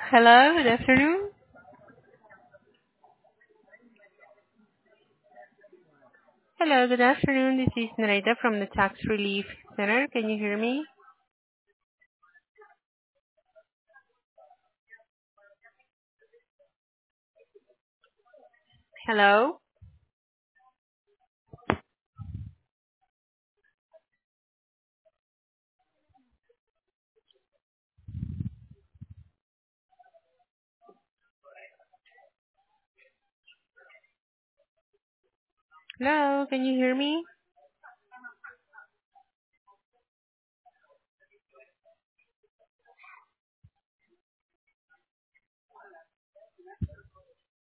Hello, good afternoon. Hello, good afternoon. This is Narita from the Tax Relief Center. Can you hear me? Hello? Hello, can you hear me?